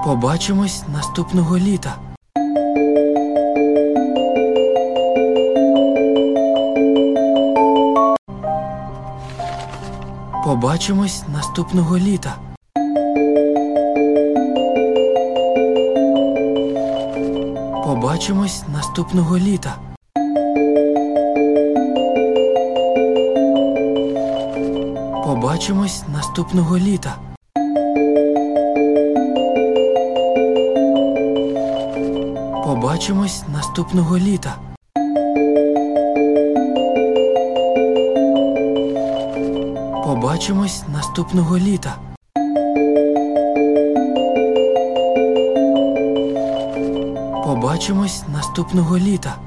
Побачимось наступного літа. Побачимось наступного літа. Побачимось наступного літа. Побачимось наступного літа. Побачимось наступного літа. Побачимось наступного літа. Побачимось наступного літа.